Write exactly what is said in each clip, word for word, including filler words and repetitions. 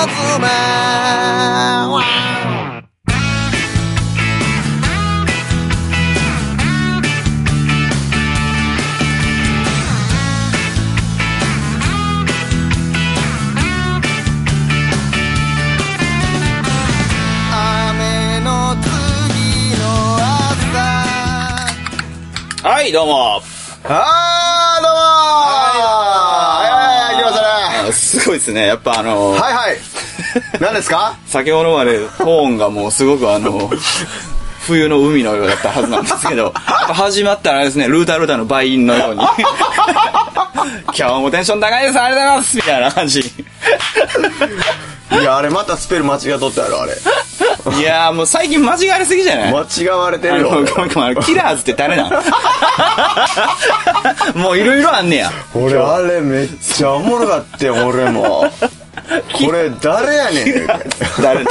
はい、どうも。 あー、どうもー。はいはいはい、来ましたね。 すごいですね。やっぱあのー、 はいはい。何ですか？ 先ほどまでトーンがもうすごくあの、冬の海のようだったはずなんですけど、やっぱ始まったらあれですね、ルータールーターの倍音のように。今日もテンション高いです、ありがとうございますみたいな感じ。 いや、あれまたスペル間違っとったやろ、あれ。 いやーもう最近間違われすぎじゃない？ 間違われてるよ。 ごめんごめん、キラーズって誰なん？もういろいろあんねや。 俺あれめっちゃおもろかってん、俺も。これ誰やねん。 誰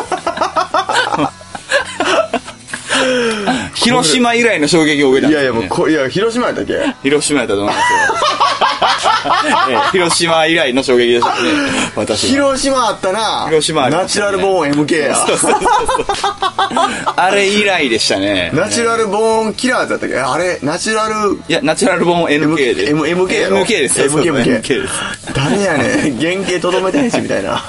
広島以来の衝撃を受けたんですよ、ね。 いやいや、もうこ、いや、広島やったっけ？ 広島やったと思いますよ。ええ、広島以来の衝撃でしたね、私。 広島あったな。 広島ありましたね。 ナチュラルボーン エムケー や。 そうそうそうそう。あれ以来でしたね。 ナチュラルボーンキラーズだったっけ？あれ、ナチュラル。 いや、ナチュラルボーン エヌケー で。 M、エムケー やろ？ エムケー ですよ。 エムケー、エムケーエムケー です。 誰やねん。原型とどめたいし、みたいな。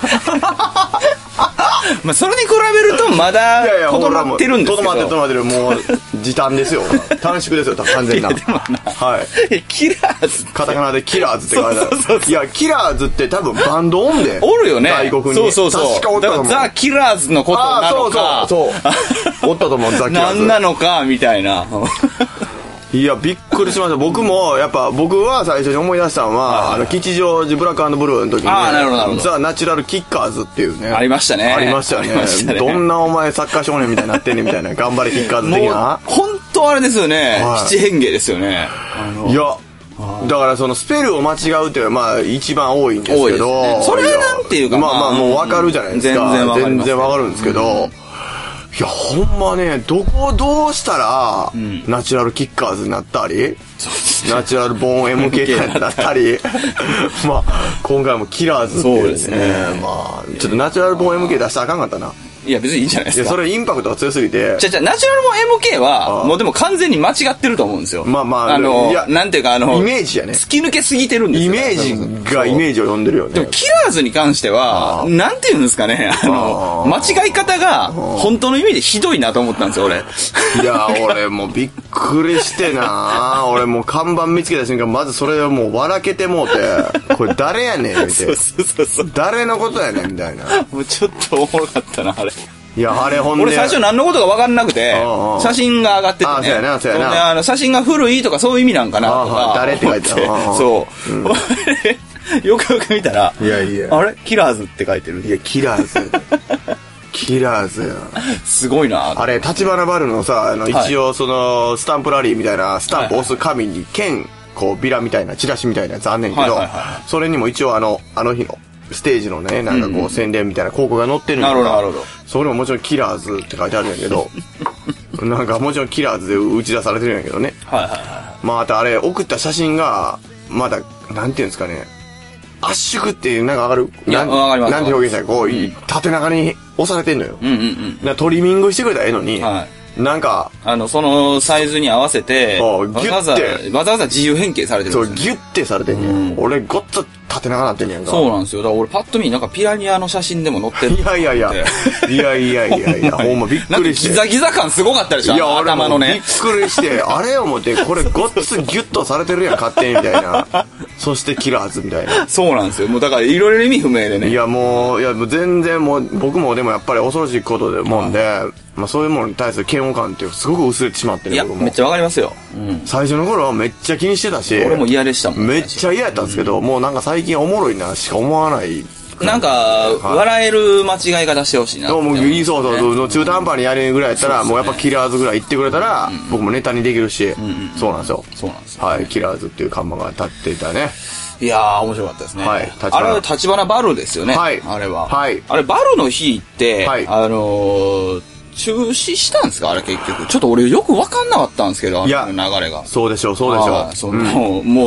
まあ、それに比べるとまだとどまってるんですけど。 とどまってるとどまってる。もう時短ですよ。短縮ですよ、完全な。 いやでもな、 はい。 キラーズカタカナでキラーズって書いてある。 そうそうそう。 いや、キラーズって多分バンドおんで。 おるよね。 外国に。 そうそうそう。 確かおったと思う。 ザ・キラーズのことなのか。 あ、そうそうそう。おったと思う、ザ・キラーズ。 何なのか、みたいな。 いや、びっくりしました。僕も、やっぱ、僕は最初に思い出したのは、はいはいはい、あの、吉祥寺ブラック&ブルーの時に、 ああ、なるほど、なるほど。 ザ・ナチュラルキッカーズっていうね。 ありましたね。 ありましたよね。ねどんなお前サッカー少年みたいになってんねんみたいな。頑張れキッカーズ的な。 本当あれですよね。 はい、 七変化ですよね。 あのいや、だからそのスペルを間違うっていうのはまあ一番多いんですけど、 ね、それはなんていうか、 まあまあもうわかるじゃないですか。 全然わかります。 全然わかるんですけど、うん、いやほんまね、どこをどうしたら、うん、ナチュラルキッカーズになったり、ナチュラルボーン エムケー になったりまあ今回もキラーズっていうですね、まあちょっとナチュラルボーン エムケー 出したらあかんかったな。 いや別にいいんじゃないですか。 いやそれインパクトが強すぎて。 じゃじゃナチュラルボーン エムケー はもうでも完全に間違ってると思うんですよ。 まあまああのいやなんていうかあのイメージやね。 突き抜けすぎてるんですよ。 イメージがイメージを呼んでるよね。 でもキラーズに関してはなんていうんですかね、あの間違い方が本当の意味でひどいなと思ったんですよ俺。 いや俺もうびっくりしてな。俺もう看板見つけた瞬間まずそれをもう笑けてもうて、これ誰やねんみたいな。そうそうそうそう。誰のことやねんみたいな。 もうちょっとおもろかったなあれ。 いやあれほんで俺最初何のことか分かんなくて写真が上がっててね、 ああそうやなそうやな、 あの写真が古いとかそういう意味なんかなとか誰って書いてあるそう、うん、よくよく見たらいやいやあれキラーズって書いてる。 いやキラーズキラーズやすごいなあれ立花バルのさあの、はい、一応そのスタンプラリーみたいなスタンプ押す紙に剣こうビラみたいなチラシみたいなやつあんねんけど、はいはいはい、それにも一応あのあの日のステージのねなんかこう宣伝みたいな広告が載ってるんだけど、なるほどそれももちろんキラーズって書いてあるんやけどなんかもちろんキラーズで打ち出されてるんやけどね、はいはいはい、まああとあれ送った写真がまだなんていうんですかね圧縮っていうなんかわかるいやわかりますなんて表現したらこう、うん、縦長に押されてんのよ、 うんうんうん、 トリミングしてくれたらええのに、はいなんかあのそのサイズに合わせてわざわざわざわざ自由変形されてるんですよ、ね、 そうギュッてされてんね、うん、俺ごっつ縦長なってんねやんか。 そうなんですよ。だから俺パッと見なんかピラニアの写真でも載ってる。 いやいやいやいやいやいやいやほんまびっくりしてギザギザ感すごかったでしょ。いや頭のねびっくりしてあれ思ってこれごっつギュッとされてるやん勝手にみたいなそしてキラーズみたいな。 そうなんですよ。もうだからいろいろ意味不明でね。 いやもういやもう全然もう僕もでもやっぱり恐ろしいことでもんで、まあそういうものに対する嫌悪感ってすごく薄れてしまってね。 いや僕もめっちゃわかりますよ、うん、 最初の頃はめっちゃ気にしてたし俺も嫌でしたもん。 めっちゃ嫌やったんですけど、うん、もうなんか最近おもろいなしか思わない。 なんか、はい、笑える間違い方してほしいなって思う、ね、 もうそうそうそう中途半端にやれるぐらいやったら、うん、もうやっぱキラーズぐらい言ってくれたら、うん、僕もネタにできるし、うんうん、そうなんですよ。 そうなんですよ、 はいキラーズっていう看板が立っていたね。 いやー面白かったですね、 はい、 あれは立花バルですよね、はい、あれは、はい、あれバルの日って、はい、あのー、中止したんですかあれ結局ちょっと俺よく分かんなかったんですけどあの流れが。 そうでしょうそうでしょう、 その、うん、もう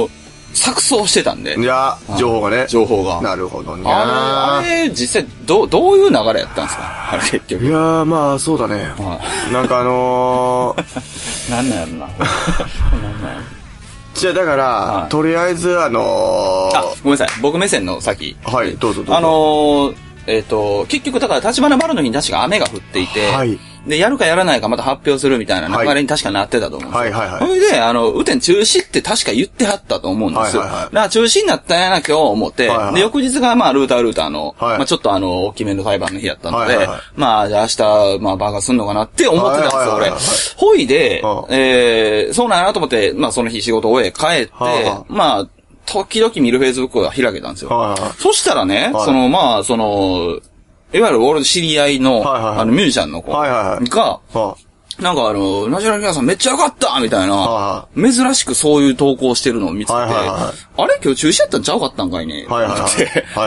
錯綜してたんで。 いや、情報がね。 情報が。 なるほどね。 あれ、あれ、実際、どう、どういう流れやったんですかあれ結局。 いやー、まあ、そうだね。 はなんかあのー、なんなんやろな。なんなんやろ。 じゃあだから、はい、とりあえずあのー、 あ、ごめんなさい。僕目線の先。 はい、どうぞどうぞ。 あのー、えっ、ー、と、結局だから、立花丸の日に確か雨が降っていて、はい。で、やるかやらないかまた発表するみたいな流れに確かなってたと思うんですよ。はいはいはい。それで、あの、雨天中止って確か言ってはったと思うんですよ。はいはいはい。だから中止になったんやな、今日思って、はいはい、で、翌日がまあ、ルータールーターの、はい、まあちょっとあの、大きめの裁判の日やったので、はいはいはい、まあ、じゃあ明日、まあ、バカすんのかなって思ってたんですよ、はいはいはいはい、俺。ほいで、えー、そうなんやなと思って、まあ、その日仕事を終え帰って、はいはい、まあ、時々見るフェイスブックが開けたんですよ。はいはい、そしたらね、はい、その、まあ、その、いわゆる俺の知り合いの、はいはいはい、あの、ミュージシャンの子が、はいはいはい、なんかあの、ナチュラルキャラさんめっちゃ良かったみたいな、はいはい、珍しくそういう投稿してるのを見つけて、はいはいはい、あれ今日中止やったんちゃうかったんかいね、はいはいはい、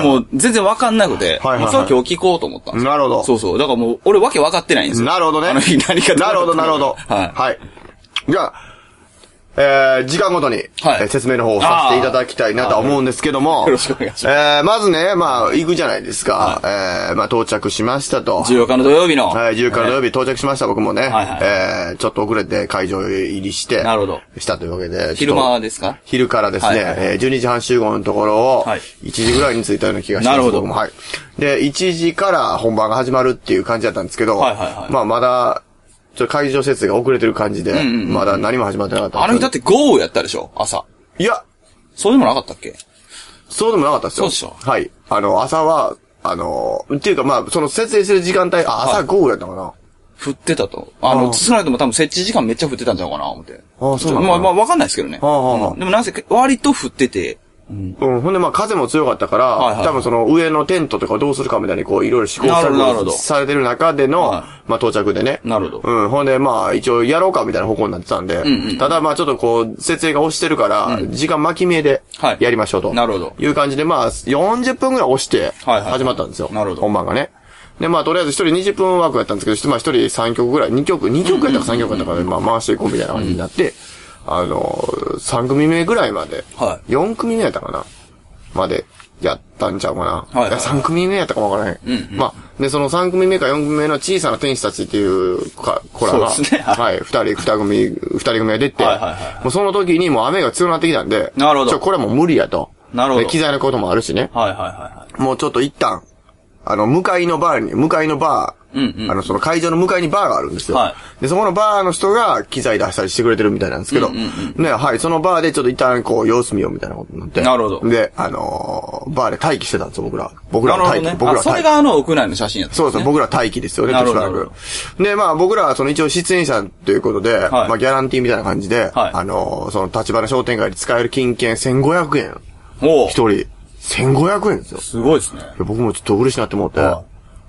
もう全然わかんなくて、はいはいはい、それ今日聞こうと思ったんですよ。 なるほど。 そうそう。だからもう、俺わけわかってないんですよ。 なるほどね。 あの日何かなるほど、なるほど。はい。はい。じゃあ、えー、時間ごとに、はい、えー、説明の方をさせていただきたいなとは思うんですけども、 よろしくお願いします。 えー、まずね、まあ、行くじゃないですか。はい、えー、まあ、到着しましたと。 じゅうよっかの土曜日の。 はい、じゅうよっかの土曜日到着しました、僕もね。はいはい、えー、ちょっと遅れて会場入りして、 なるほど。 したというわけで。 昼間ですか？ 昼からですね、はいはいはい、えー、じゅうにじはん集合のところを、いちじぐらいに着いたような気がします。なるほど。僕もはい。で、いちじから本番が始まるっていう感じだったんですけど、はいはいはい、まあ、まだ、ちょっと会場設営が遅れてる感じで、うんうんうん、まだ何も始まってなかった。 あの日だって豪雨やったでしょ朝。 いや。 そうでもなかったっけ？ そうでもなかったですよ。 そうでしょ。 はい。あの、朝は、あの、っていうかまあ、その設営する時間帯、あ、朝豪雨やったかな。 降ってたと。あの、少ないとも多分設置時間めっちゃ降ってたんちゃうかな、思って。 ああ、そうなの？ まあまあわかんないですけどね。ああ、うん、でもなんせ割と降ってて、 うん、うん。ほんでまあ風も強かったから、はいはい、多分その上のテントとかどうするかみたいにこういろいろ試行錯誤されてる中での、はい、まあ到着でね。 なるほど。 うん。ほんでまあ一応やろうかみたいな方向になってたんで、うんうん、ただまあちょっとこう設営が押してるから、うん、時間巻き目でやりましょうと。はい、なるほど。いう感じでまあよんじゅっぷんぐらい押して始まったんですよ。はいはいはい、なるほど。本番がね。でまあとりあえず一人にじゅっぷん枠やったんですけど、まあ一人さんきょくぐらい、にきょく、にきょくやったかさんきょくやったかで、まあ回していこうみたいな感じになって、うん、あの、さん組目ぐらいまで、はい、よん組目やったかなまでやったんちゃうかな。はいはいはい、いやさん組目やったかもわからへん。うんうん、まあ、で、そのさん組目かよん組目の小さな天使たちっていうか、子らが、そうですね、はい、ふたり、に組、ふたり組が出て、はいはいはい、もうその時にもう雨が強くなってきたんで、なるほど。ちょ、これはもう無理やと。なるほど。機材のこともあるしね。はいはいはいはい。もうちょっと一旦、あの、向かいのバーに、向かいのバー、うんうん、あの、その会場の向かいにバーがあるんですよ。はい。で、そこのバーの人が機材出したりしてくれてるみたいなんですけど、うんうんうん、ね、はい、そのバーでちょっと一旦こう様子見ようみたいなことになって。なるほど。で、あのー、バーで待機してたんですよ、僕ら。僕らは待機。ね、僕らは待機。 それがあの屋内の写真やったんですね。 そうそう、僕らは待機ですよね、しばらく。で、まあ僕らはその一応出演者ということで、はい、まあギャランティーみたいな感じで、はい、あのー、その立花商店街で使える金券せんごひゃくえん。お一人。せんごひゃくえんですよ。 すごいですね。 僕もちょっと嬉しいなって思って。はい、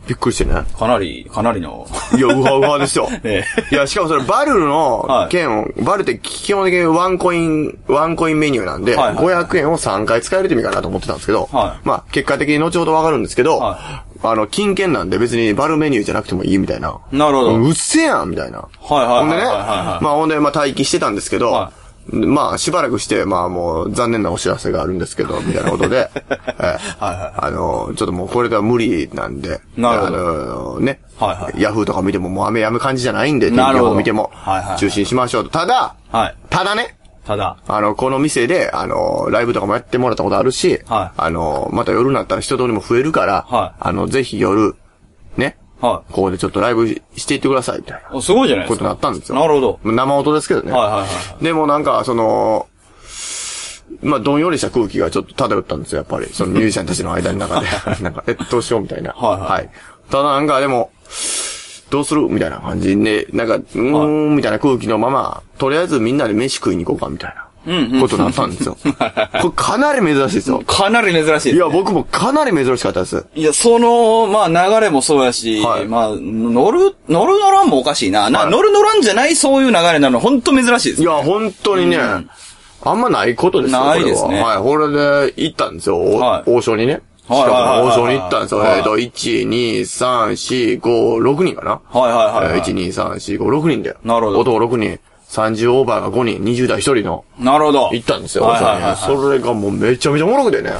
びっくりしてね。 かなり、かなりの。 いや、ウハウハですよ。ええ、いや、しかもそれ、バルの券を、はい、バルって基本的にワンコイン、ワンコインメニューなんで、はいはいはい、ごひゃくえんをさんかい使えるって意味かなと思ってたんですけど、はい、まあ、結果的に後ほどわかるんですけど、はい、あの、金券なんで別にバルメニューじゃなくてもいいみたいな。なるほど。うっせやんみたいな。はいはいはいはい、はい。ほんでね、まあ、ほんで、まあ、待機してたんですけど、はい、まあ、しばらくして、まあもう、残念なお知らせがあるんですけど、みたいなことで、えーはいはい、あの、ちょっともうこれでは無理なんで、なるほど。あの、ね、はいはい、ヤフーとか見てももう雨やむ感じじゃないんで、天気予報見ても、中止にしましょうと。ただ、はい、ただね、ただ、あの、この店で、あの、ライブとかもやってもらったことあるし、はい、あの、また夜になったら人通りも増えるから、はい、あの、ぜひ夜、ね、はい。ここでちょっとライブしていってください、みたいな。 すごいじゃないですか。 ことになったんですよ。 なるほど。 生音ですけどね。はいはいはい。でもなんか、その、まあ、どんよりした空気がちょっと漂ったんですよ、やっぱり。そのミュージシャンたちの間の中で。なんか、え、どうしようみたいな。はいはい。はい。ただなんかでも、どうするみたいな感じで、なんか、うーん、はい、みたいな空気のまま、とりあえずみんなで飯食いに行こうか、みたいな。ことになったんですよ。これかなり珍しいですよ。 かなり珍しいです、ね。 いや、僕もかなり珍しかったです。 いや、その、まあ流れもそうやし、はい、まあ、乗る、乗る乗らんもおかしいな。はい、な乗る乗らんじゃないそういう流れなの、本当珍しいです、 ね。いや、本当にね、うん、あんまないことですよ。 ないですね。 はい、これで行ったんですよ、はい、王将にね。しかも王将に行ったんですよ。えっと、いち、に、さん、よん、ご、ろくにんかな。はいはいはい、はい。いち、に、さん、よん、ご、ろくにんで。なるほど。男ろくにん。 さんじゅうオーバーがごにん、にじゅう代ひとりの。 なるほど。 行ったんですよ。 はいはいはいはい、 それがもうめちゃめちゃおもろくてね。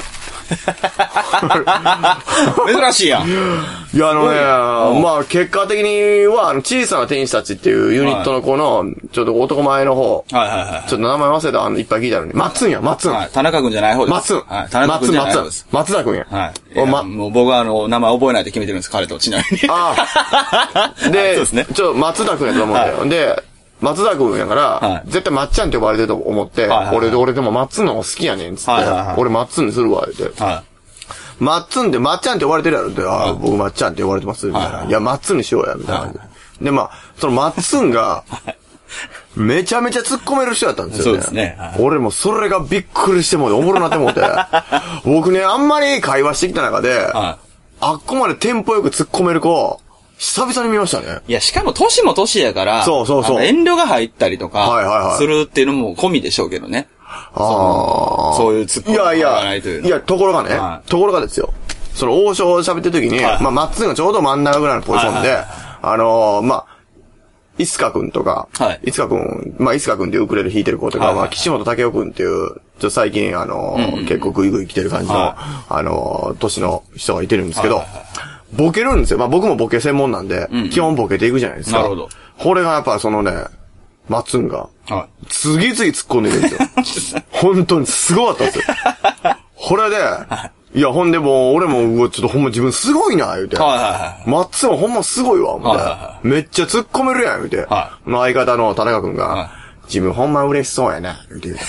珍しいやん。 いや、あのね、まあ、結果的には、あの、小さな天使たちっていうユニットの子の、ちょっと男前の方。 はいはいはい。 ちょっと名前忘れた、あの、いっぱい聞いたのに。松んや、松ん。 はい。田中くんじゃない方です。 松ん。 はい。田中くんじゃない方です。 松田くんや。 はい。おま、もう僕はあの、名前覚えないで決めてるんです、彼と、ちなみに。ああ。で、そうですね。ちょ、松田くんやと思うんだよ。で、松田くんやから、はい、絶対まっちゃんって呼ばれてると思って、はいはいはい、俺で、俺でもまっつんの方が好きやねん、つって、はいはいはい、俺まっつんにするわ、言って。はい、まっつんで、まっちゃんって呼ばれてるやろって、はい、あ僕まっちゃんって呼ばれてます、みたいな。はいはい、いや、まっつんにしようや、みたいな。はいはい、で、まあ、そのまっつんが、めちゃめちゃ突っ込める人だったんですよね。そうですね。はい、俺もそれがびっくりしてもう、おもろなってもうて。僕ね、あんまり会話してきた中で、はい、あっこまでテンポよく突っ込める子、久々に見ましたね。 いや、しかも年も年やから、 そうそうそう。 遠慮が入ったりとか、 はいはいはい。 するっていうのも込みでしょうけどね。 ああ。 そういう突っ込みがないというの。 いやいや、いや、ところがね、はい、ところがですよ。その王将を喋ってる時に、はい、まあ、マッツンがちょうど真ん中ぐらいのポジションで、はいはいはい、あのー、まあ、いつかくんとか、はい、いつかくん、まあ、いつかくんっていうウクレレ弾いてる子とか、はいはい、まあ、岸本武雄くんっていう、ちょっと最近、あのーうんうん、結構グイグイ来てる感じの、はい、あのー、年の人がいてるんですけど、はいはいはい、ボケるんですよ。まあ僕もボケ専門なんで、うん、基本ボケていくじゃないですか。なるほど。これがやっぱそのね、マツンが、はい、次々突っ込んでいくんですよ。本当にすごかったですよ。これで、はい、いやほんでもう俺も、ちょっとほんま自分すごいな、言うて。はいはいはい。マツンほんますごいわ、みたいな、はいはいはい。めっちゃ突っ込めるやん、言うて。はい。の相方の田中くんが、はい、自分ほんま嬉しそうやな、言うて言うて。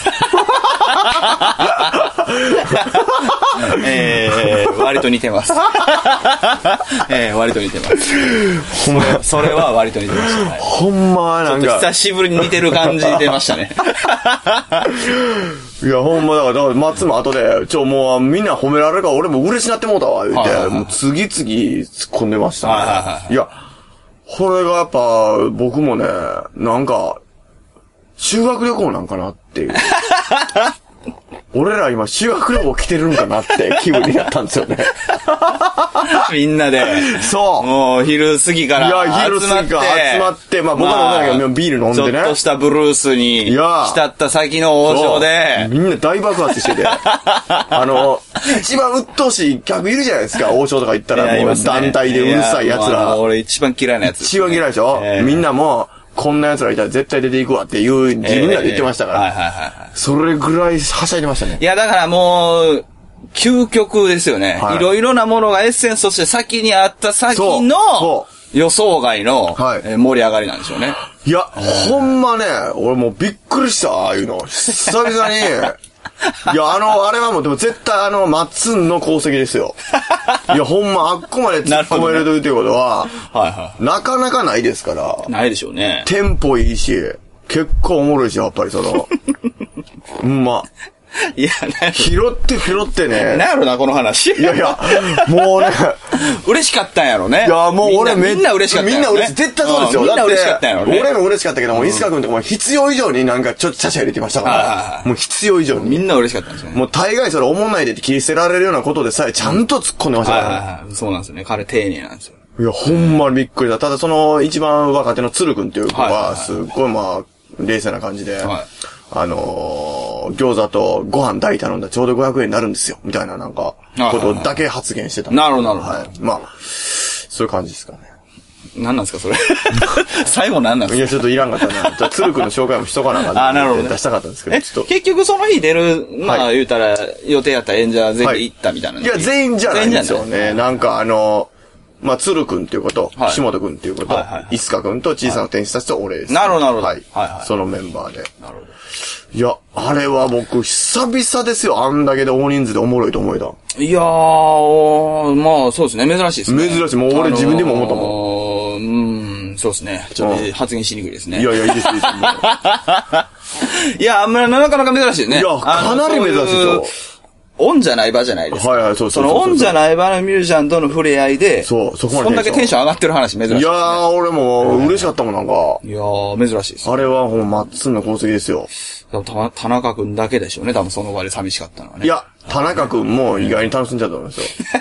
えー、割と似てます。えー、割と似てます。ほんま、それは割と似てました、ね。 ほんまなんか。 ちょっと久しぶりに似てる感じ出ましたね。 いや、ほんまだから、だから松も後で、ちょ、もうみんな褒められるから俺も嬉しなってもうたわ、言うて、はいはいはい、もう次々突っ込んでましたね。はいはいはい、いや、これがやっぱ、僕もね、なんか、修学旅行なんかなっていう。俺ら今修学旅行来てるんかなって気分になったんですよね。 みんなで。 そう。 もう昼過ぎから集まって。いや、昼過ぎから集まって、まあ僕らもビール飲んでね。 ちょっとしたブルースに浸った先の王将で。 みんな大爆発してて。あの、一番鬱陶しい客いるじゃないですか。王将とか行ったらもう団体でうるさい奴ら。 俺一番嫌いなやつ。 一番嫌いでしょ、えー、みんなも、こんな奴らいたら絶対出ていくわっていう自分らで言ってましたから。えー、はいはいはい。それぐらいはしゃいでましたね。 いやだからもう、究極ですよね。はい、いろいろなものがエッセンスとして先にあった先の予想外の盛り上がりなんでしょうね。 いや、ほんまね、俺もうびっくりした、ああいうの。久々に。いや、あの、あれはもう、でも絶対あの、マッツンの功績ですよ。いや、ほんま、あっこまで突っ込めるということは、はいはい、なかなかないですから。 ないでしょうね。 テンポいいし、結構おもろいし、やっぱりその、うん、ま。 いや、 拾って拾ってね。 なんやろな、この話。 いやいや、もうね。 嬉しかったんやろね。 いや、もう俺めみんな嬉しかったんやろ、ね。 みんな嬉しい。絶対そうですよ。 みんな嬉しかったんやろね。 俺も嬉しかったけども、いつかくんとかも必要以上になんかちょっとちゃちゃ入れてましたから。もう必要以上に。 みんな嬉しかったんですよね。 もう大概それ思んないでって切り捨てられるようなことでさえちゃんと突っ込んでましたから。はいはいはい。そうなんですよね。彼丁寧なんですよ。 いや、ほんまにびっくりだ。ただその一番若手の鶴くんっていう子は、すっごいまあ、冷静な感じで。はいあのー、餃子とご飯大頼んだらちょうどごひゃくえんになるんですよ。みたいななんか、ことだけ発言してた。 なるほど、なるほど。 はい。まあ、そういう感じですかね。 何なんですか、それ。最後何なんですか。 いや、ちょっといらんかったな。じゃあ、鶴くんの紹介もしとかなあかった。 あ、なるほど、ね。 出したかったんですけど、ちょっと。 結局その日出る、まあ、はい、言うたら、予定やったら演者全員で行ったみたいな、 はい。いや、全員じゃないんですよね。なんかあのー、まあ、鶴くんっていうこと、はい、岸本くんっていうこと、はいはいはい、いつかくんと小さな天使たちと俺です、ね。 なるほど、なるほど。 はい。はいはい、そのメンバーで。なるほど。いや、あれは僕、久々ですよ。あんだけで大人数でおもろいと思えた。 いやー、まあ、そうですね。珍しいですね。 珍しい。もう俺自分でも思ったもん。あのー、うーん、そうですね。ちょっと発言しにくいですね。 いやいや、いいです、いいです。 いや、まあ、なかなか珍しいね。 いや、かなり珍しいですよ。 オンじゃない場じゃないですか。はいはい、そうそうそうそう。そのオンじゃない場のミュージシャンとの触れ合いで、そう、そこまで。そんだけテンション上がってる話珍しい、ね。 いやー、俺も嬉しかったもん、なんか。 いやー、珍しいです、ね。 あれはもうマッツンの功績ですよ。 た、田中くんだけでしょうね、多分その場で寂しかったのはね。 いや、田中くんも意外に楽しんじゃったと思いますよ。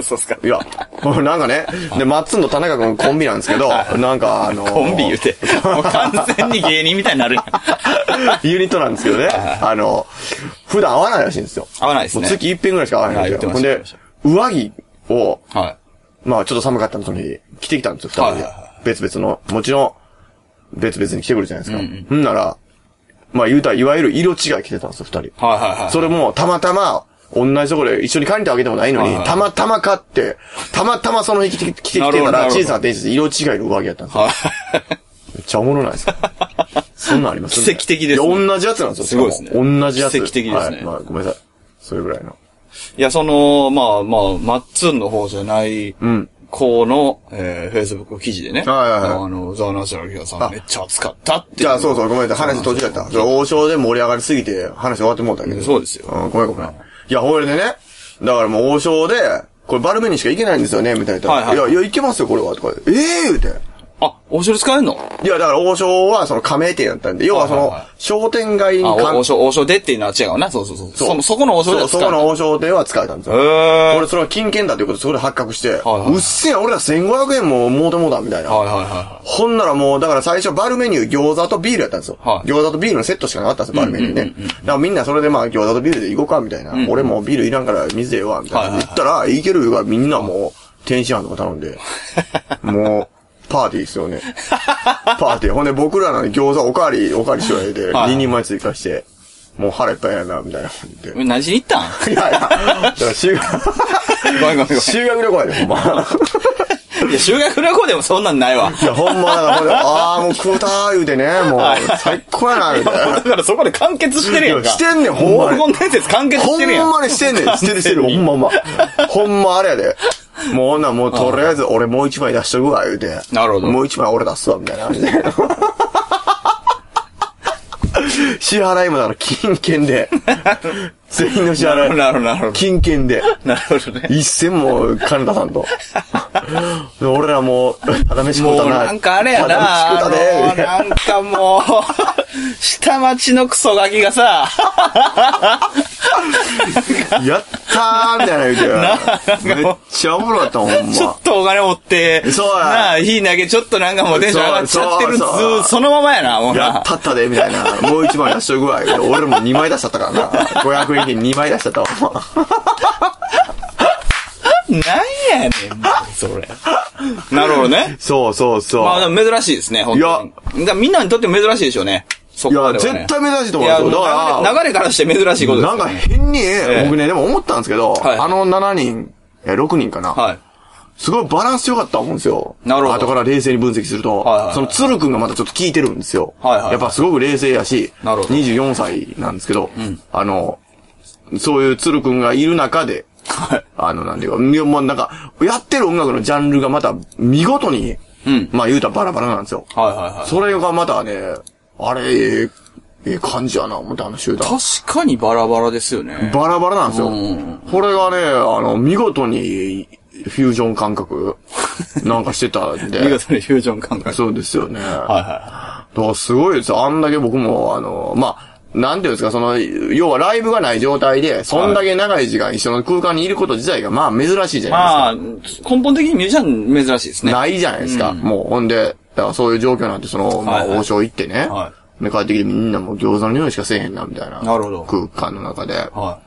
そうっすか。 いや、なんかね、で、マッツンと田中君コンビなんですけど、なんかあのー、 コンビ言うて、もう完全に芸人みたいになるやん。 ユニットなんですけどね、あの、普段会わないらしいんですよ。 会わないですね。 もう月一遍ぐらいしか会わないんですよ。ほんで、上着を、はい、まあちょっと寒かったのに着てきたんですよ、二人で。はいはいはい、別々の、もちろん、別々に着てくるじゃないですか。うんうん、んなら、まあ言うたら、いわゆる色違い着てたんですよ、二人。はいはいはい。それも、たまたま、同じところで一緒に借りたわけでもないのに、はいはい、たまたま買って、たまたまその日着てきてたら、小さな電子で色違いの上着やったんですよ。はい、めっちゃおもろないですか。そんなんありますね。 奇跡的ですね。 同じやつなんですよ。 すごいですね。 同じやつ。 奇跡的ですね。 はい。まあごめんなさい。それぐらいの。 いや、その、まあまあ、マッツンの方じゃない、うん。子の、えー、Facebook 記事でね。はいはいはい。あの、ザ・ナショナルヒアさんめっちゃ熱かったって。じゃあそうそう、ごめんなさい。話途中やった。王将で盛り上がりすぎて話終わってもうたけど。 そうですよ。 うん、ごめんごめん。いや、ほいでね。だからもう王将で、これバルメにしか行けないんですよね、みたいな。はいはい。いや、いや、行けますよ、これは。とかええー、言うて。 あ、王将で使えんの？ いや、だから王将はその加盟店やったんで、要はその、商店街にあ、王将、王将でっていうのは違うな。そうそうそう。そ、そこの王将では使えた。そこの王将では使えたんですよ。へー。俺それは金券だということでそこで発覚して、はいはい、うっせえ、俺らせんごひゃくえんももうてもうだ、みたいな。はいはいはい。ほんならもう、だから最初バルメニュー餃子とビールやったんですよ。はい。餃子とビールのセットしかなかったんですよ、バルメニューね。うんうんうんうん、だからみんなそれでまあ餃子とビールで行こうか、みたいな。うん、俺もビールいらんから水でええわ、みたいな。言ったら、いけるからみんなもう、天津飯とか頼んで、もう、パーティーですよね。パーティー。ほんで僕らの餃子おかわり、おかわりしようやで、ににんまえ追加して、もう腹いっぱいやな、みたいな感じで。 何しに行ったん？ いやいや、だから修学、ごめんごめん。修学旅行やで、ほんま。 いや、修学旅行でもそんなんないわ。 いや、ほんま、だから、あーもう食うたー言うてね、もう、最高やな、みたいな。 だからそこで完結してるやんか。 してんねん、ほんまに。 黄金伝説完結してるやん。 ほんまにしてんねん、してるしてる、ほんまほんま。ほんまあれやで。もうほんなもうとりあえず俺もう一枚出しとくわ、言うて。 なるほど。 もう一枚俺出すわ、みたいな感じで。支払いもだから金券で。全員の支払い。 なるほど、なるほど。 金銭で。 なるほどね。 一銭も金出さんと。俺らもう、ただ飯食うたな。 もうなんかあれやな。ただ飯食うたで。なんかもう、下町のクソガキがさ、 やったーみたいな言うて。めっちゃおもろかったもん、ほんま。 ちょっとお金持って、そうや。なあ、火投げちょっとなんかもうテンション上がっちゃってるずそのままやな、もうな。 やったったで、みたいな。もう一枚出しとくわ。俺も二枚出しちゃったからな。ごひゃくえん金にまい出しちゃったわ。 なんやねん、それ。なるほどね。 そうそうそう。 まあでも珍しいですね、本当に。いや、みんなにとっても珍しいでしょうね。 いや、絶対珍しいと思うんですよ。だから、流れからして珍しいことです。 なんか変に、僕ね、でも思ったんですけど、あのななにん、ろくにんかな。はい。すごいバランス良かったと思うんですよ。なるほど。後から冷静に分析すると、はいはいはい、その鶴くんがまたちょっと効いてるんですよ。はいはいはい、やっぱすごく冷静やし、なるほど。にじゅうよんさいなんですけど、うん、あの、そういう鶴くんがいる中で、はい、あの、なんていうか、もうなんか、やってる音楽のジャンルがまた見事に、うん、まあ言うたらバラバラなんですよ。はいはいはい。それがまたね、あれ、ええ、ええ感じやな、思ってあの集団。 確かにバラバラですよね。 バラバラなんですよ。うん、これがね、あの、見事に、フュージョン感覚なんかしてたんで。 見事にフュージョン感覚。 そうですよね。はいはい。だからすごいですよ。あんだけ僕も、あの、まあ、なんていうんですか、その、要はライブがない状態で、そんだけ長い時間一緒の空間にいること自体が、まあ珍しいじゃないですか。 まあ、根本的にミュージシャン珍しいですね。 ないじゃないですか。うん、もう、ほんで、だからそういう状況なんて、その、まあ、王将行ってね。はい。で、帰ってきてみんなもう餃子の匂いしかせえへんな、みたいな。なるほど。空間の中で。はい。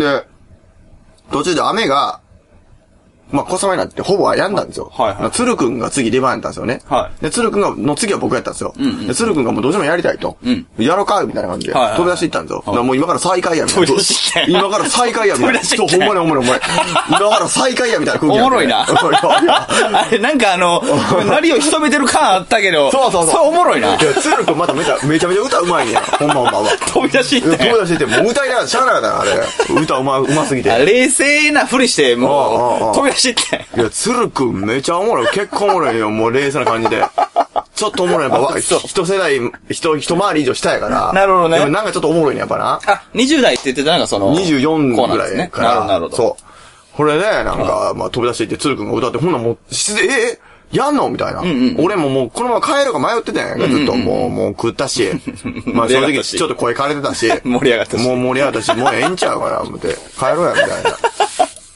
で、途中で雨が、まあ、小雨になってほぼ病んだんですよ。はいはい。鶴くんが次出番やったんですよね。はい。で、鶴くんが、の次は僕やったんですよ。うん、うん。で、鶴くんがもうどうしてもやりたいと。うん。やろうかみたいな感じで。はい、はい。飛び出していったんですよ。はい、だからもう今から再開やみたいな。飛び出して今から再開やみたいな。そう、ほんまにほんまにほんまに。今から再開やみたいな空気。 おもろいな。あれ、なんかあの、なりを潜めてる感あったけど。そうそうそう。それおもろいな。いや、 鶴くんまためちゃめちゃめちゃ歌うまいんや。ほんまほんまほんま。 飛び出していって。 飛び出していって、もう歌いながらしゃあなかったな、あれ。歌うま、うますぎて。 冷静なふりして、もう、飛び出していって。 いや、鶴くんめちゃおもろい。結構おもろいよ、もう冷静な感じで。ちょっとおもろい。やっぱ、一世代、一、一回り以上下やから。 なるほどね。 でもなんかちょっとおもろいね、やっぱな。 あ、にじゅう代って言ってたなんかその。 にじゅうよんぐらいから。 ね、なるほど、なるほど。 そう。これで、なんか、まあ飛び出していって、鶴くんが歌って、ほんなもう、え、やんのみたいな、うんうん。俺ももう、このまま帰るか迷ってたんやんか、ずっと。もう、もう食ったし。まあ正直、ちょっと声枯れてたし。 盛り上がったし。 もう盛り上がったし、もうええんちゃうかな、思って。帰ろうや、みたいな。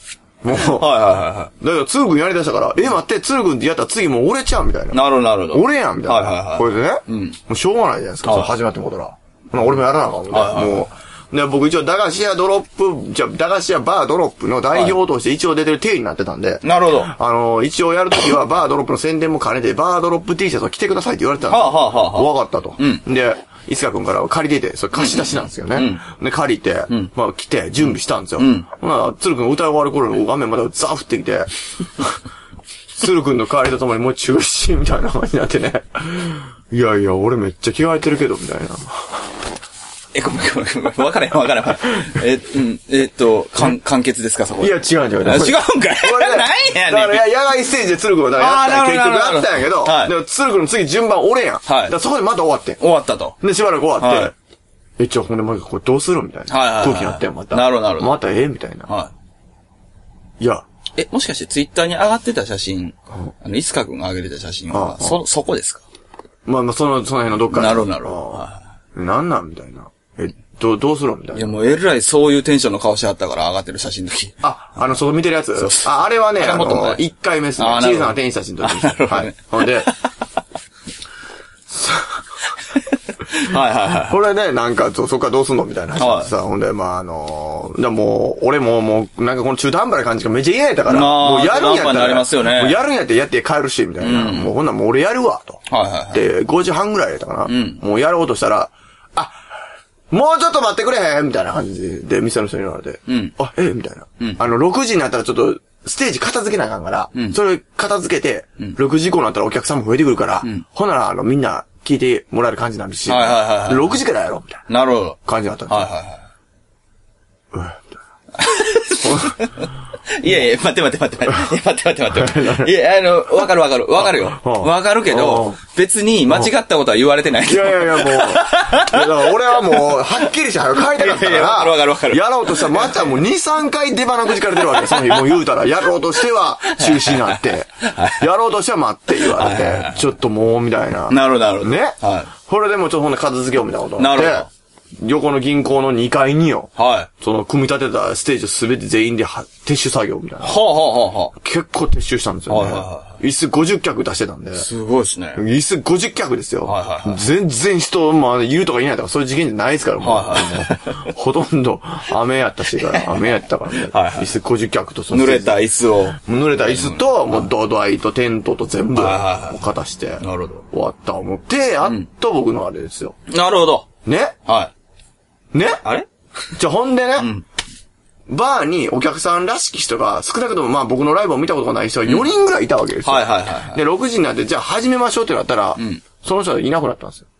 もう。 はいはいはいはい。 だけど、つるくんやりだしたから、え、待って、つるくんってやったら次もう俺ちゃうみたいな。 なるほどなるほど。 俺やんみたいな。 はいはいはい。 これでね。 うん。 もうしょうがないじゃないですか、その始まってもことら。俺もやらなあかんみたいな。 はいはいはい、 もう。で、僕一応、駄菓子屋ドロップ、じゃ、駄菓子屋バードロップの代表として一応出てる体になってたんで。 なるほど。 あの、一応やるときはバードロップの宣伝も兼ねて、バードロップ T シャツを着てくださいって言われてたんですよ。 はあはあはあ。 わかったと。うん。で、いつかくんから借りてて、それ貸し出しなんですよね。うん。で、借りて、うん、まあ来て、準備したんですよ。うん。ほな、つるくん歌い終わる頃の画面までザー降ってきて、つるくんの代わりとともにもう中止みたいな感じになってね。いやいや、俺めっちゃ着替えてるけど、みたいな。 え、ごめんごめんごめん。わからへんわからへん。え、うん、えっと、かん、完結ですか、そこ。 いや、違うん違う。違うんかい。何やねん。 だから、野外ステージで鶴くんがやったんや、結局やったんやけど、はい、でも鶴くんの次順番俺やん。はい。だからそこでまた終わってん。 終わったと。 で、しばらく終わって、はい、え、ちょ、ほんで、もうこれどうするみたいな。はいはいはい。空気になってん、また。 なるほど、なるほど。 またええみたいな。はい。いや。 え、もしかしてツイッターに上がってた写真、あの、いつかくんが上げてた写真は、そ、そこですか？ まあまあ、その、その辺のどっかなるほど、なるほど。はい。 なんなんみたいな。え、どう、どうするみたいな。 いや、もうえらいそういうテンションの顔してあったから上がってる写真の時。 あ、あの、そこ見てるやつあ、あれはね、あの、いっかいめですね。小さな天使たちの時に。はい。ほんで、 はいはいはい。 これね、なんか、そっからどうすんのみたいな話でさ、ほんで、まあ、あの、じゃもう、俺ももう、なんかこの中途半端な感じがめっちゃ嫌やったから、もうやるんやったら、もうやるんやってやって帰るし、みたいな。もうほんならもう俺やるわ、と。はいはい。で、ごじはんぐらいやったかな。もうやろうとしたら、あ、もうちょっと待ってくれへんみたいな感じで、店の人に言われて。うん。あ、えみたいな。うん。あの、ろくじになったらちょっと、ステージ片付けなあかんから、うん、それ片付けて、うん、ろくじ以降になったらお客さんも増えてくるから、うん、ほんなら、あの、みんな聞いてもらえる感じになるし、はいはいはいはい、ろくじからやろうみたいな。 なるほど。 感じだったんですよ。はいはいはい。 いやいや、待って待って待って待って。待って待って待って。いや、あの、わかるわかる。わかるよ。わかるけど、別に間違ったことは言われてない。 いやいやいや、もう。いや、だから俺はもう、はっきりして早く帰りたかったから、 わかるわかるわかる。 やろうとしたら、またもうに、さんかい出花くじかれてるわけ。その日、もう言うたら、やろうとしては中止になって、やろうとしては待って言われて、ちょっともう、みたいな。 なるほどなるほど。 ね。はい。これでもちょっとほんで片付けようみたいなことになって。なるほど。横の銀行のにかいによ。はい。その、組み立てたステージをすべて全員では撤収作業みたいな。はあはあはあ。結構撤収したんですよね。はいはいはい。椅子ごじゅっ脚出してたんで。 すごいですね。 椅子ごじゅっ脚ですよ。はいはいはい。全然人、まあ、いるとかいないとか、そういう事件じゃないですから、もう。はいはい。ほとんど、雨やったしから、雨やったからね。はいはい。椅子ごじゅっ脚とその。濡れた椅子を。 濡れた椅子と、もう土台とテントと全部、片して。なるほど。終わった思って、やっと僕のあれですよ。 なるほど。 ね。 はい。 ねあれじゃ、ほんでね、うん、バーにお客さんらしき人が、少なくともまあ僕のライブを見たことがない人がよにんぐらいいたわけですよ。うん、はいはいはい、はい。で、ろくじになって、じゃあ始めましょうってなったら、うん、その人はいなくなったんですよ。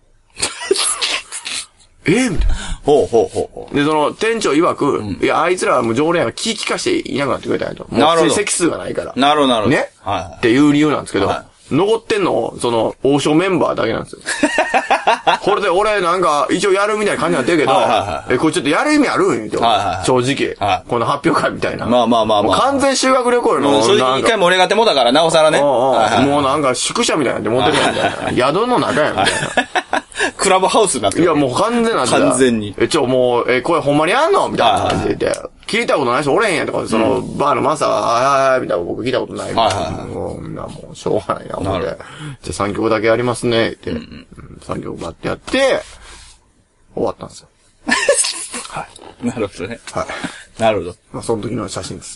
えー、みたいな。 ほうほうほうほう。 で、その、店長曰く、うん、いや、あいつらはもう常連が気利かしていなくなってくれたんやと。 なるほど。 席数がないから。 なるほどなるほど。 ね、はい、はい。っていう理由なんですけど、はい、残ってんの、その、王将メンバーだけなんですよ。これで俺なんか、一応やるみたいな感じになってるけど、はいはいはい、え、これちょっとやる意味あるんよ、はいはいはい、正直、はい。この発表会みたいな。 まあまあまあまあ。 完全修学旅行の。 正直一回盛り上がってもだから、なおさらね。 もうなんか宿舎みたいなんで持ってるやんみたいな。宿の中やんみたいな。 クラブハウスになってる。 いやもう完全な完全に。 え、ちょ、もう、え、これほんまにあんのみたいな感じで。聞いたことない人おれへんやんとか、その、バーのマスターが、はいはいはい、みたいな僕聞いたことないみたいな。もう、もう、しょうがないな、思って。じゃあさんきょくだけやりますね、って。さんきょくバッてやって、終わったんですよ。 はい。なるほどね。 はい。 なるほど。 まあ、その時の写真です。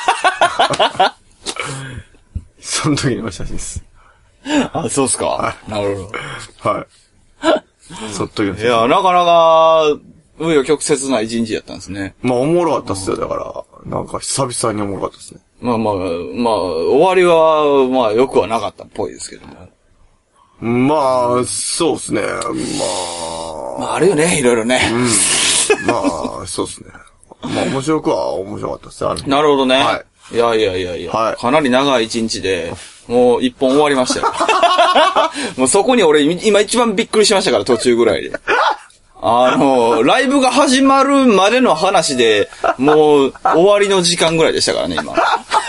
その時の写真です。 あ、そうっすか。はい。なるほど。はい。その時の写真。 いや、なかなか、紆余曲折な一日やったんですね。 まあ、おもろかったっすよ。だから、なんか久々におもろかったっすね。 まあまあ、まあ、終わりは、まあ、良くはなかったっぽいですけども。 まあ、そうっすね。まあ。 まあ、あるよね、いろいろね。 うん。まあ、そうっすね。まあ、面白くは面白かったっすね。 なるほどね。はい。いやいやいやいや。はい。かなり長い一日で、もう一本終わりましたよ。もうそこに俺、今一番びっくりしましたから、途中ぐらいで。あの、ライブが始まるまでの話で、もう終わりの時間ぐらいでしたからね、今。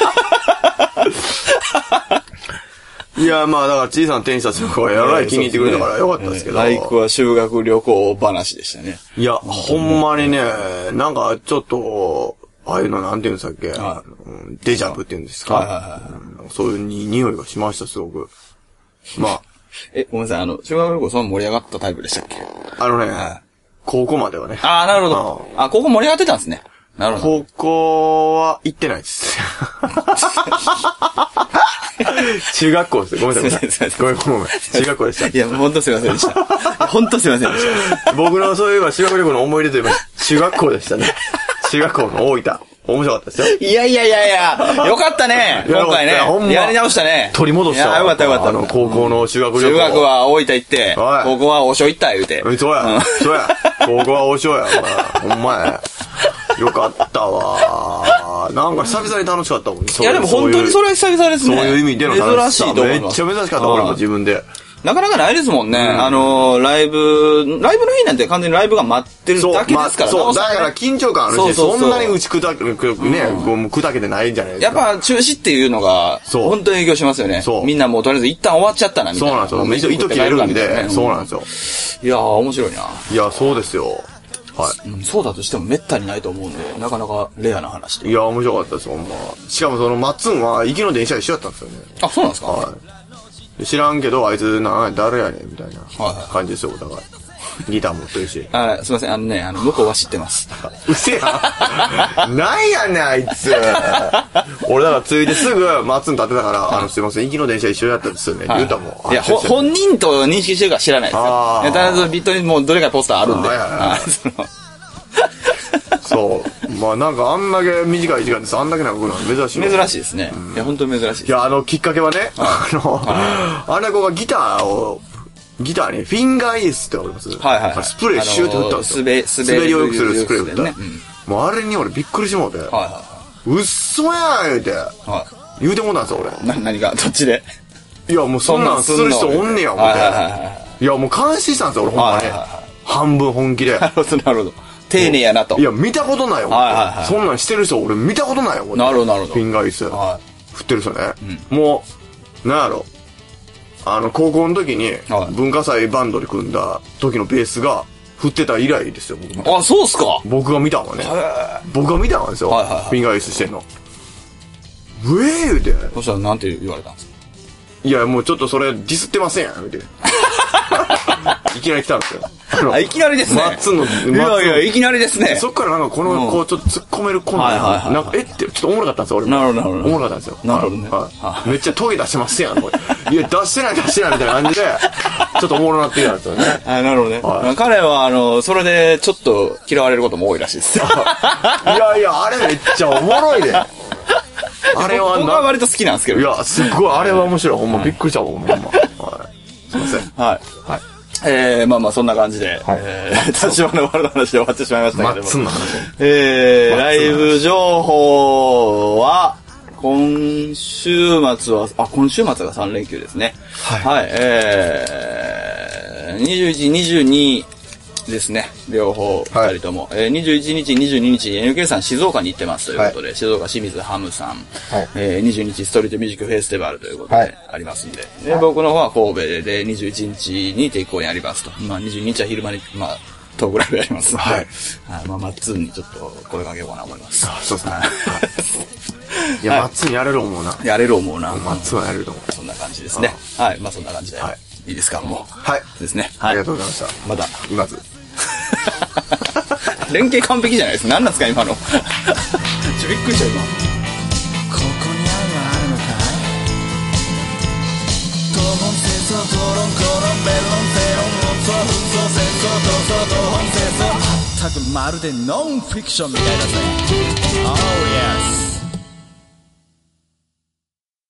いや、まあ、だから小さな天使たちの子がやらい気に入ってくれたからよかったですけど。 ライクは修学旅行話でしたね。 いや、ほんまにね、なんかちょっと、 ああいうのなんていうんですかっけ、はい、デジャブっていうんですか、はいはいはい、そういうに匂いがしました、すごく。まあ。 え、ごめんなさい、あの、修学旅行そんな盛り上がったタイプでしたっけ？ あのね、はい、高校まではね。 ああ、なるほど。あ、高校盛り上がってたんですね。なるほど。 高校は行ってないです。中学校です。ごめんなさい。ごめんごめん。中学校でした。 いや、ほんとすいませんでした。ほんとすいませんでした。 僕のそういえば修学旅行の思い出といえば中学校でしたね。中学校の大分。面白かったですよ。 いやいやいやいや、よかったね。今回ね。やり直したね。 取り戻した。 いや、よかったよかった。 あの、高校の修学旅行。 中学は大分行って、高校は王将行った言うて。 そうや。そうや。高校は王将や。ほんまや。よかったわ。なんか久々に楽しかったもんね。 いやでも本当にそれは久々ですね。 そういう意味での楽しさ。 珍しいと思います。 めっちゃ珍しかった、俺も自分で。 なかなかないですもんね。うん、あの、ライブ、ライブの日なんて完全にライブが待ってるだけですからね。 そう、だから緊張感あるし、そうそうそうそんなに打ち砕け、ね、うん、こう砕けてないんじゃないですか。 やっぱ中止っていうのが、本当に影響しますよね。そう。みんなもうとりあえず一旦終わっちゃったな、みたいな。 そうなんですよ。糸切れるんで、そうなんですよ。いやー、面白いな。 いや、そうですよ。はい、 うん。そうだとしても滅多にないと思うんで、なかなかレアな話で。 いや、面白かったです、ほんま。しかもその、マッツンは、行きの電車一緒だったんですよね。 あ、そうなんですか？ はい。知らんけど、あいつ、な、誰やねん、みたいな感じですよ、お互い。ギター持ってるし。 あ、すいません、あのね、あの、向こうは知ってます。 うせやなんやねん、あいつ。俺、だから、ついてすぐ、マッツン立ってたから、あの、すいません、行きの電車一緒やったんですよね、言うたもん。 いや、本人と認識してるか知らないですよ。とりあえず、ビットにもうどれかポスターあるんで。はいはいはい。 そう。まあなんかあんだけ短い時間です。あんだけ長くなるの珍しい。 珍しいですね。うん、いや、本当に珍しい。 いや、あの、きっかけはね、あの、あれ子がギターを、ギターにフィンガーイースってわかります？はいはい、はい。スプレーシューって振ったんですよ。滑、滑りを良くするスプレー振った。ね、うん、もうあれに俺びっくりしてもうて。はいはいはい。うっそやん言うて。はい。言うてもうたんですよ、俺。 な、何がどっちで？ いや、もうそんなんする人おんねや、思って。いや、もう監視したんですよ、俺ほんまに。半分本気で。 なるほど、なるほど。丁寧やなと。 いや、見たことないよ。はいはいはい。そんなんしてる人俺見たことないよ。 なるほど、なるほど。 フィンガーイス。はい。振ってる人ね。うん、もう、なんやろ。あの、高校の時に、文化祭バンドで組んだ時のベースが振ってた以来ですよ、僕。 あ、そうっすか？ 僕が見たのはね。僕が見たのですよ。はいはいはい。フィンガーイスしてんの。うえー言うて。 そしたらなんて言われたんですか？ いや、もうちょっとそれディスってませんやん、言うて。いきなり来たんですよ。 あ、いきなりですね。 マッツンの、マッツンいやいや、いきなりですね。 そっからなんかこの、うん、こう、ちょっと突っ込めるコーナーなんか、えって、ちょっとおもろかったんですよ、俺も。 なるほど、なるほど。 おもろかったんですよ。 なるほどね。 はい。めっちゃトゲ出してますやん、これ。いや、出してない、出してないみたいな感じで、ちょっとおもろなってきたんですよね。 あ、なるほどね。はい、彼は、あの、それで、ちょっと嫌われることも多いらしいです。いやいや、あれめっちゃおもろいで。 あれは僕は割と好きなんですけど。 いや、すっごい、あれは面白い。ほんまびっくりしたもん、ほんま。はい。すいません。 はい。はい。えー、まあまあそんな感じで、はい、えー、立花のワールドの話で終わってしまいましたけども。 マッツンの話。 えー、ライブ情報は、今週末は、あ、今週末がさん連休ですね。はい。はい、えー、にじゅういち、にじゅうにですね。両方、二人とも。はい、えー、にじゅういちにち、にじゅうににち、エヌケー さん静岡に行ってますということで、はい、静岡清水ハムさん、はい、えー、にじゅうににちストリートミュージックフェスティバルということで、はい、ありますんで。で、はい、僕の方は神戸でにじゅういちにちに定期公演ありますと。まあ、にじゅうににちは昼間に、まあ、トークライブやりますので、はい。まあ、マッツンにちょっと声かけようかなと思います。 あ、そうですね。いや、はい、マッツンやれる思うな。 やれる思うな。 マッツンはやれると思う。 そんな感じですね。はい。まあ、そんな感じで。はい。いいですか、もう。 はい。 ですね。 はい。ありがとうございました。 また。 まず。 連携完璧じゃないですか。何なんですか今の。ちょびっくりした今。ここにあるのあるのかい。トホンセソトロンコロンベロンセロンモンソフソセソトソトホンセソ。まったくまるでノンフィクションみたいだぜ。Oh yeah。